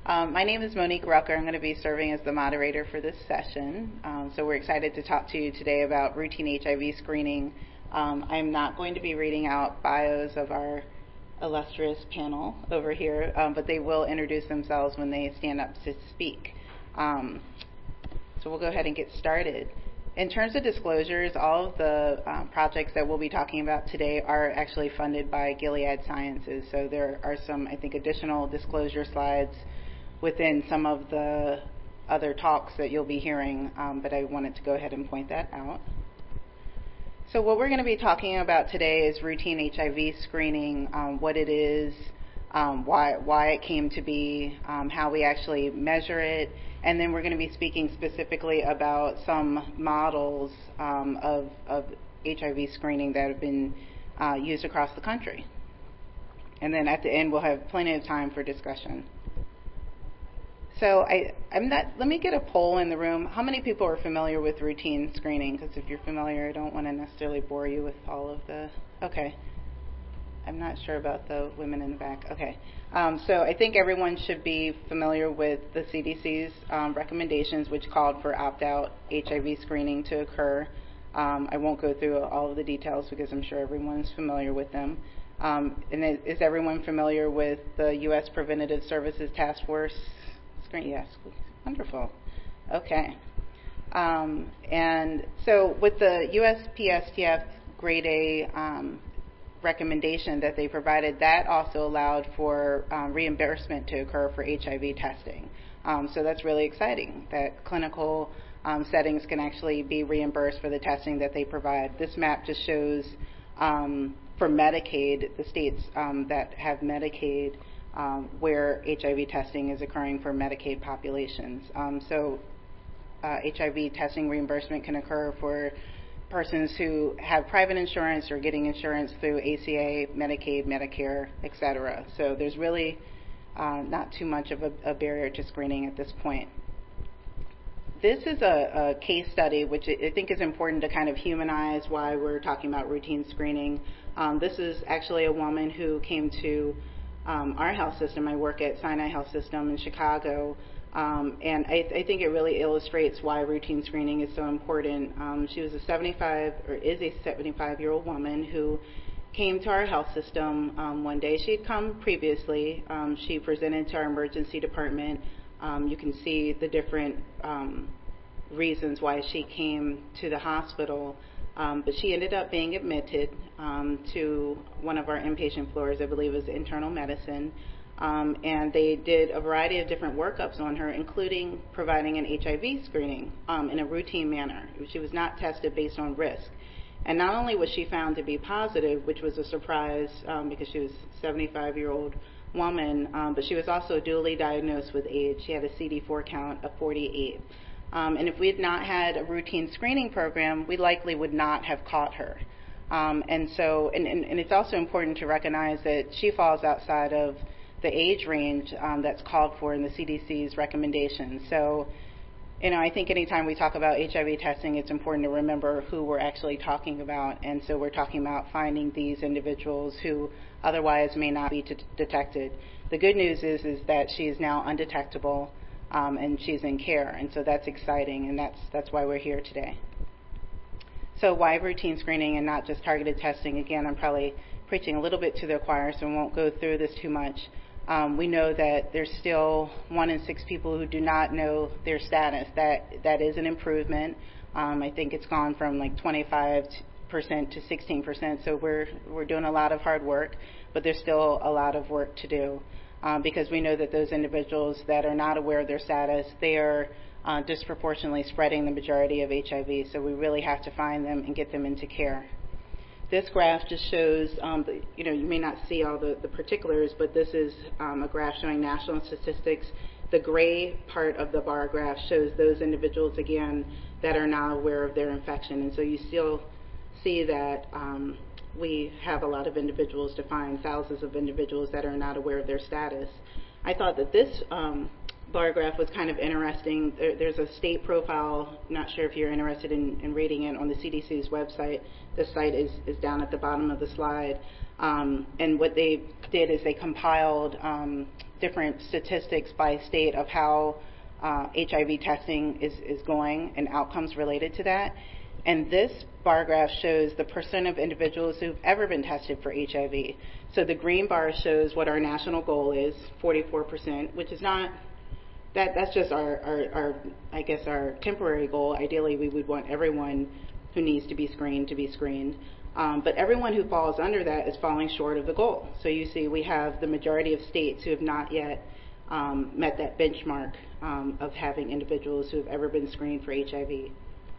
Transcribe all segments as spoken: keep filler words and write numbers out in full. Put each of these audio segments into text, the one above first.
Um, my name is Monique Rucker. I'm going to be serving as the moderator for this session. Um, so we're excited to talk to you today about routine H I V screening. Um, I'm not going to be reading out bios of our illustrious panel over here, um, but they will introduce themselves when they stand up to speak. Um, so we'll go ahead and get started. In terms of disclosures, all of the um, projects that we'll be talking about today are actually funded by Gilead Sciences. So there are some, I think, additional disclosure slides within some of the other talks that you'll be hearing, um, but I wanted to go ahead and point that out. So what we're going to be talking about today is routine H I V screening, um, what it is, um, why, why it came to be, um, how we actually measure it, and then we're going to be speaking specifically about some models um, of, of H I V screening that have been uh, used across the country. And then at the end, we'll have plenty of time for discussion. So I, I'm not, let me get a poll in the room. How many people are familiar with routine screening? Because if you're familiar, I don't want to necessarily bore you with all of the, okay. I'm not sure about the women in the back. Okay. Um, so I think everyone should be familiar with the C D C's um, recommendations, which called for opt-out H I V screening to occur. Um, I won't go through all of the details because I'm sure everyone's familiar with them. Um, and is, is everyone familiar with the U S Preventative Services Task Force? Screen? Yes. Wonderful. Okay. Um, and so with the U S P S T F Grade A um, recommendation that they provided, that also allowed for um, reimbursement to occur for H I V testing. Um, so that's really exciting that clinical um, settings can actually be reimbursed for the testing that they provide. This map just shows um, for Medicaid, the states um, that have Medicaid, um, where H I V testing is occurring for Medicaid populations. Um, so uh, H I V testing reimbursement can occur for persons who have private insurance or getting insurance through A C A, Medicaid, Medicare, et cetera. So there's really uh, not too much of a, a barrier to screening at this point. This is a, a case study which I think is important to kind of humanize why we're talking about routine screening. Um, this is actually a woman who came to um, our health system. I work at Sinai Health System in Chicago. Um, and I, I think it really illustrates why routine screening is so important. Um, she was a seventy-five, or is a seventy-five-year-old woman who came to our health system um, one day. She had come previously. Um, she presented to our emergency department. Um, you can see the different um, reasons why she came to the hospital. Um, but she ended up being admitted um, to one of our inpatient floors, I believe it was internal medicine. Um, and they did a variety of different workups on her, including providing an H I V screening um, in a routine manner. She was not tested based on risk. And not only was she found to be positive, which was a surprise um, because she was a seventy-five-year-old woman, um, but she was also dually diagnosed with AIDS. She had a C D four count of forty-eight. Um, and if we had not had a routine screening program, we likely would not have caught her. Um, and so, and, and, and it's also important to recognize that she falls outside of the age range um, that's called for in the C D C's recommendations. So, you know, I think anytime we talk about H I V testing, it's important to remember who we're actually talking about. And so we're talking about finding these individuals who otherwise may not be t- detected. The good news is, is that she is now undetectable um, and she's in care. And so that's exciting, and that's, that's why we're here today. So why routine screening and not just targeted testing? Again, I'm probably preaching a little bit to the choir, so I won't go through this too much. Um, we know that there's still one in six people who do not know their status. That that is an improvement. Um, I think it's gone from like twenty-five percent to sixteen percent. So we're we're doing a lot of hard work, but there's still a lot of work to do um, because we know that those individuals that are not aware of their status, they are uh, disproportionately spreading the majority of H I V. So we really have to find them and get them into care. This graph just shows, um, the, you know, you may not see all the, the particulars, but this is um, a graph showing national statistics. The gray part of the bar graph shows those individuals, again, that are not aware of their infection. And so you still see that um, we have a lot of individuals to find, thousands of individuals that are not aware of their status. I thought that this um, bar graph was kind of interesting. There, there's a state profile. I'm not sure if you're interested in, in reading it on the C D C's website. The site is, is down at the bottom of the slide. Um, and what they did is they compiled um, different statistics by state of how uh, H I V testing is, is going and outcomes related to that. And this bar graph shows the percent of individuals who've ever been tested for H I V. So the green bar shows what our national goal is, forty-four percent, which is not, that that's just our, our, our, I guess, our temporary goal. Ideally, we would want everyone who needs to be screened to be screened. Um, but everyone who falls under that is falling short of the goal. So you see we have the majority of states who have not yet um, met that benchmark um, of having individuals who have ever been screened for H I V.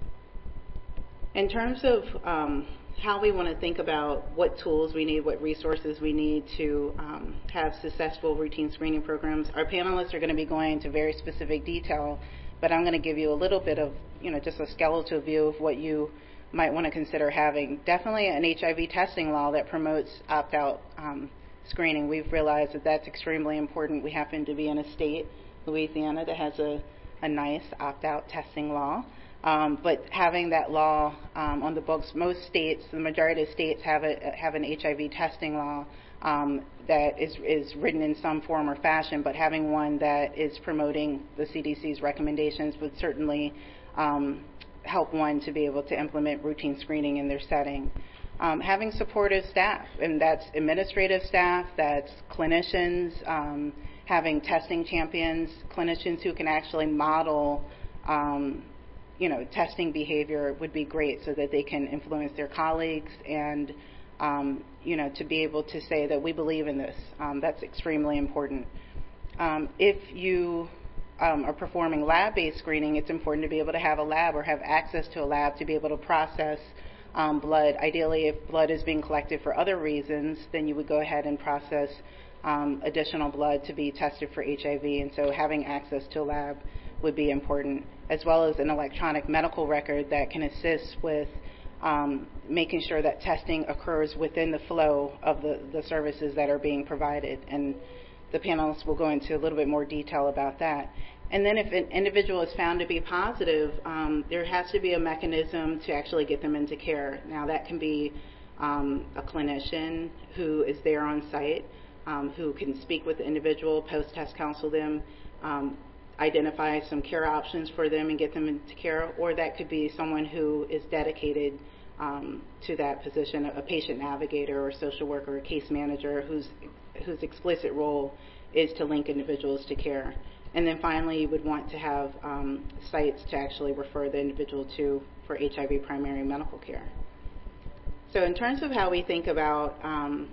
In terms of um, how we want to think about what tools we need, what resources we need to um, have successful routine screening programs, our panelists are going to be going into very specific detail, but I'm going to give you a little bit of, you know, just a skeletal view of what you might want to consider having. Definitely an H I V testing law that promotes opt-out um, screening. We've realized that that's extremely important. We happen to be in a state, Louisiana, that has a, a nice opt-out testing law. Um, but having that law um, on the books, most states, the majority of states have a have an H I V testing law um, that is is written in some form or fashion. But having one that is promoting the C D C's recommendations would certainly um, help one to be able to implement routine screening in their setting. Um, having supportive staff, and that's administrative staff, that's clinicians, um, having testing champions, clinicians who can actually model um, you know, testing behavior would be great so that they can influence their colleagues and, um, you know, to be able to say that we believe in this. Um, that's extremely important. Um, if you um, are performing lab-based screening, it's important to be able to have a lab or have access to a lab to be able to process um, blood. Ideally, if blood is being collected for other reasons, then you would go ahead and process um, additional blood to be tested for H I V, and so having access to a lab would be important, as well as an electronic medical record that can assist with um, making sure that testing occurs within the flow of the, the services that are being provided. And the panelists will go into a little bit more detail about that. And then if an individual is found to be positive, um, there has to be a mechanism to actually get them into care. Now that can be um, a clinician who is there on site, um, who can speak with the individual, post-test counsel them, um, identify some care options for them and get them into care, or that could be someone who is dedicated um, to that position, a patient navigator or social worker or case manager whose whose explicit role is to link individuals to care. And then finally, you would want to have um, sites to actually refer the individual to for H I V primary medical care. So in terms of how we think about, um,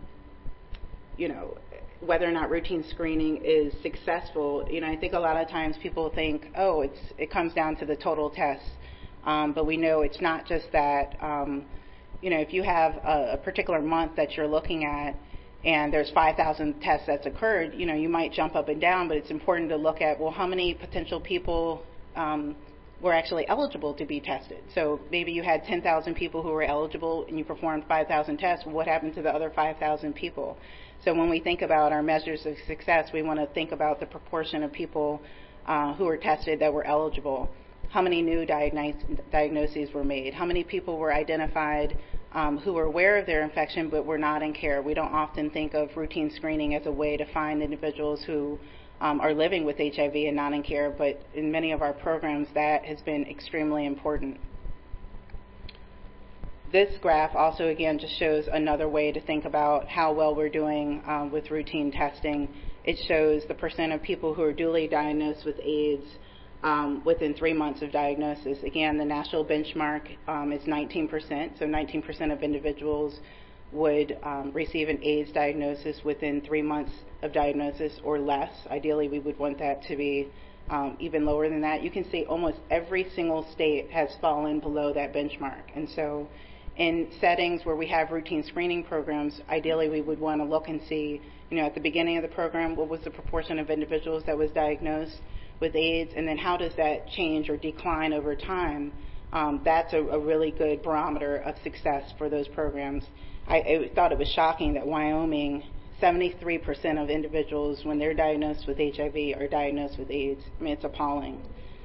you know, whether or not routine screening is successful, you know, I think a lot of times people think, oh, it's it comes down to the total test. Um, but we know it's not just that. Um, you know, if you have a, a particular month that you're looking at and there's five thousand tests that's occurred, you know, you might jump up and down, but it's important to look at, well, how many potential people um, were actually eligible to be tested. So maybe you had ten thousand people who were eligible and you performed five thousand tests. Well, what happened to the other five thousand people? So when we think about our measures of success, we want to think about the proportion of people uh, who were tested that were eligible. How many new diagnos- diagnoses were made? How many people were identified um, who were aware of their infection but were not in care? We don't often think of routine screening as a way to find individuals who um, are living with H I V and not in care, but in many of our programs that has been extremely important. This graph also, again, just shows another way to think about how well we're doing um, with routine testing. It shows the percent of people who are duly diagnosed with AIDS um, within three months of diagnosis. Again, the national benchmark um, is nineteen percent, so nineteen percent of individuals would um, receive an AIDS diagnosis within three months of diagnosis or less. Ideally, we would want that to be um, even lower than that. You can see almost every single state has fallen below that benchmark. And so in settings where we have routine screening programs, ideally we would want to look and see, you know, at the beginning of the program, what was the proportion of individuals that was diagnosed with AIDS, and then how does that change or decline over time? Um, that's a, a really good barometer of success for those programs. I, I thought it was shocking that Wyoming, seventy-three percent of individuals when they're diagnosed with H I V are diagnosed with AIDS. I mean, it's appalling.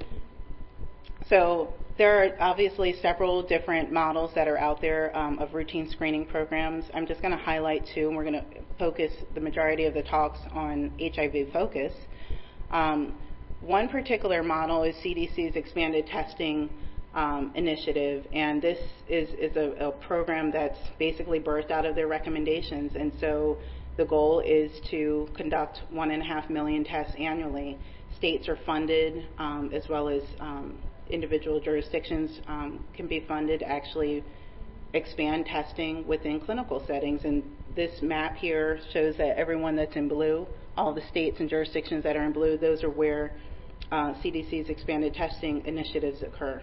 So there are obviously several different models that are out there um, of routine screening programs. I'm just going to highlight two, and we're going to focus the majority of the talks on H I V focus. Um, one particular model is C D C's expanded testing um, initiative, and this is, is a, a program that's basically birthed out of their recommendations. And so the goal is to conduct one and a half million tests annually. States are funded, um, as well as um, individual jurisdictions um, can be funded to actually expand testing within clinical settings. And this map here shows that everyone that's in blue, all the states and jurisdictions that are in blue, those are where uh, C D C's expanded testing initiatives occur.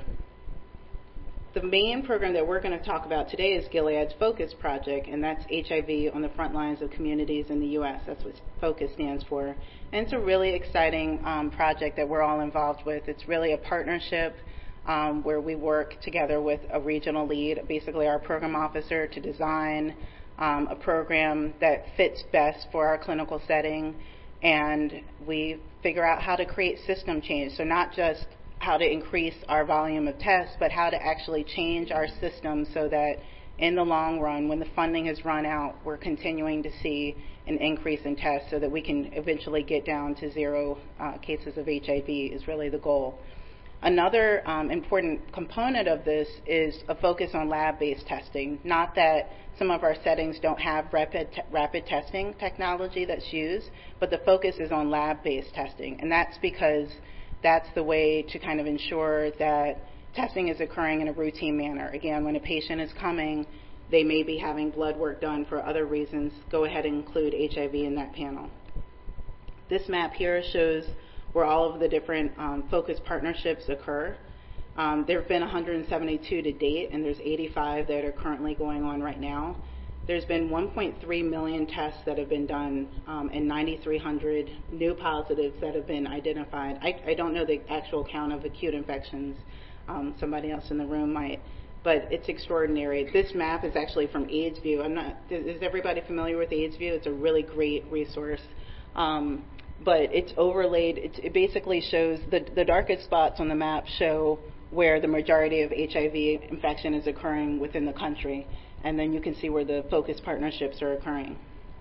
The main program that we're going to talk about today is Gilead's FOCUS project, and that's H I V on the front lines of communities in the U S That's what FOCUS stands for. And it's a really exciting um, project that we're all involved with. It's really a partnership um, where we work together with a regional lead, basically our program officer, to design um, a program that fits best for our clinical setting, and we figure out how to create system change. So not just how to increase our volume of tests, but how to actually change our system so that in the long run, when the funding has run out, we're continuing to see an increase in tests so that we can eventually get down to zero uh, cases of H I V is really the goal. Another um, important component of this is a focus on lab-based testing. Not that some of our settings don't have rapid, te- rapid testing technology that's used, but the focus is on lab-based testing, and that's because that's the way to kind of ensure that testing is occurring in a routine manner. Again, when a patient is coming, they may be having blood work done for other reasons. Go ahead and include H I V in that panel. This map here shows where all of the different um, focus partnerships occur. Um, there have been one hundred seventy-two to date, and there's eighty-five that are currently going on right now. There's been one point three million tests that have been done um, and nine thousand three hundred new positives that have been identified. I, I don't know the actual count of acute infections. Um, somebody else in the room might, but it's extraordinary. This map is actually from AIDSview. I'm not, is everybody familiar with AIDSview? It's a really great resource. Um, but it's overlaid, it, it basically shows, the, the darkest spots on the map show where the majority of H I V infection is occurring within the country. And then you can see where the focus partnerships are occurring.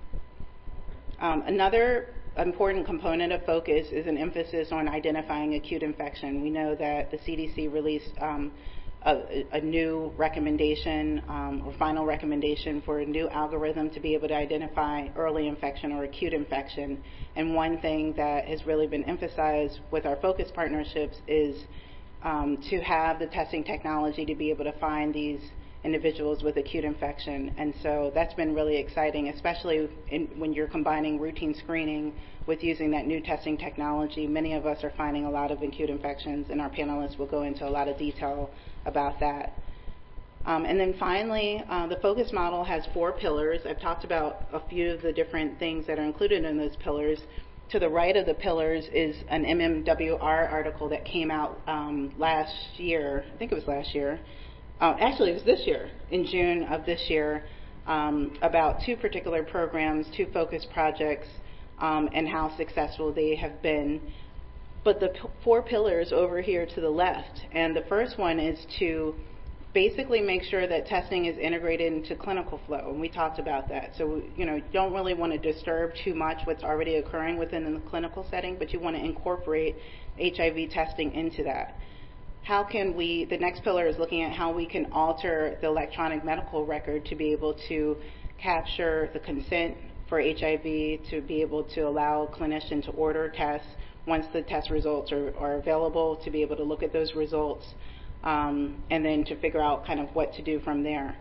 Um, another important component of FOCUS is an emphasis on identifying acute infection. We know that the C D C released um, a, a new recommendation um, or final recommendation for a new algorithm to be able to identify early infection or acute infection. And one thing that has really been emphasized with our FOCUS partnerships is um, to have the testing technology to be able to find these individuals with acute infection. And so that's been really exciting, especially in, when you're combining routine screening with using that new testing technology. Many of us are finding a lot of acute infections, and our panelists will go into a lot of detail about that. Um, and then finally, uh, the FOCUS model has four pillars. I've talked about a few of the different things that are included in those pillars. To the right of the pillars is an M M W R article that came out um, last year. I think it was last year. Uh, actually, it was this year, in June of this year, um, about two particular programs, two focus projects, um, and how successful they have been. But the p- four pillars over here to the left, and the first one is to basically make sure that testing is integrated into clinical flow, and we talked about that. So, you know, you don't really want to disturb too much what's already occurring within the clinical setting, but you want to incorporate H I V testing into that. How can we, the next pillar is looking at how we can alter the electronic medical record to be able to capture the consent for H I V, to be able to allow a clinician to order tests once the test results are, are available, to be able to look at those results, um, and then to figure out kind of what to do from there.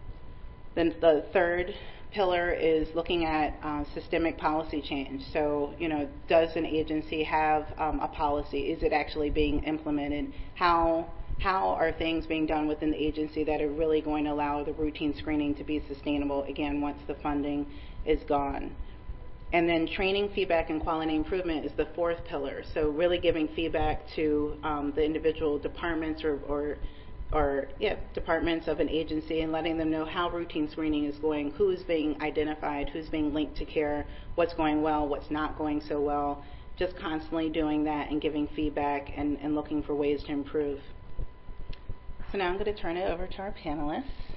Then the third pillar is looking at uh, systemic policy change. So, you know, does an agency have um, a policy? Is it actually being implemented? How how are things being done within the agency that are really going to allow the routine screening to be sustainable, again, once the funding is gone? And then training, feedback, and quality improvement is the fourth pillar. So really giving feedback to um, the individual departments or, or or yeah, departments of an agency, and letting them know how routine screening is going, who's being identified, who's being linked to care, what's going well, what's not going so well. Just constantly doing that and giving feedback and, and looking for ways to improve. So now I'm going to turn it over to our panelists.